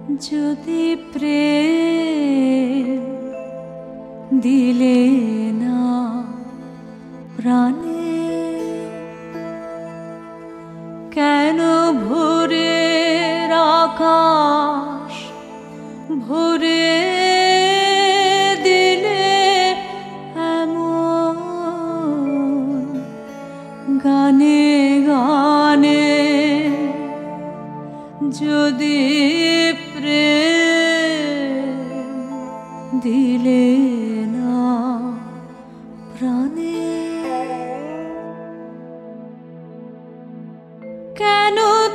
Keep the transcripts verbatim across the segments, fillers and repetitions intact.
যদি প্রেম দিলে না প্রাণে, কেন ভোরের আকাশ ভরে দিলে এমন গানে গানে? যদি প্রেম দিলে না প্রাণে, কেন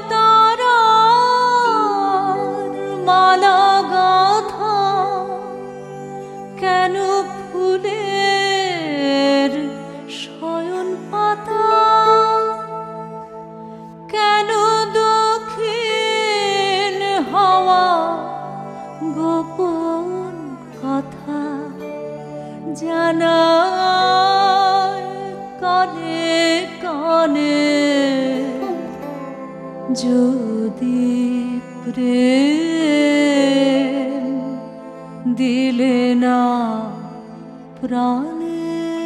তারার মালা গাঁথা, কেন ফুলের শয়ন পাতা, কেন দক্ষিণ হাওয়া গোপন কথা জানায় কানে কানে? যদি প্রেম দিলে না প্রাণে,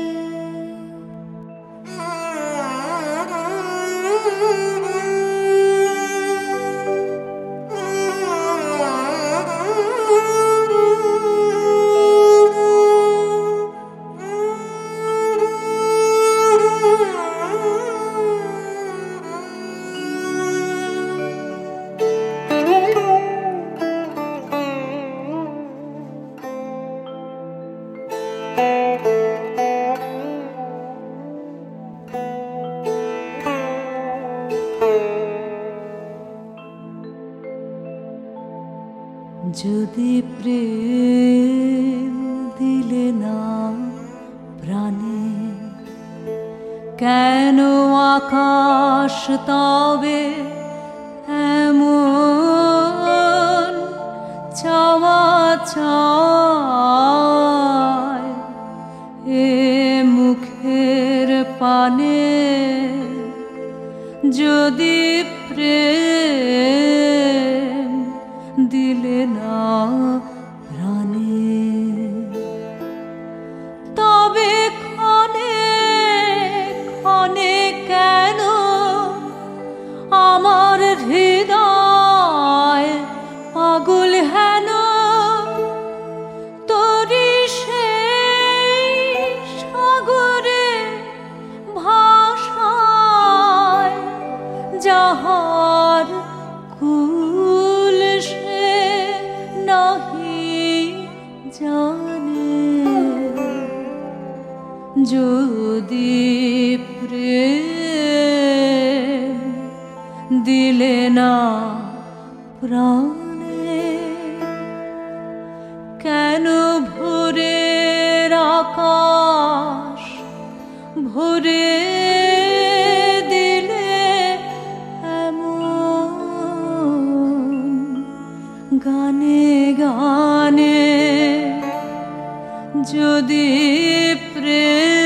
যদি প্রেম দিলে না প্রাণে, কেন আকাশ তবে এমন চাওয়া চায় এ মুখের পানে? যদি প্রেম দিলে না প্রাণে, তবে ক্ষণে ক্ষণে কেন আমার হৃদয় পাগল হেন? তোরি সেই সাগরে ভাষায় যাহার কুল সে নাহি জানে। যদি প্রেম দিলে না প্রাণে, কেন ভোরের আকাশ ভরে দিলে এমন গানে গানে? যদি প্রেম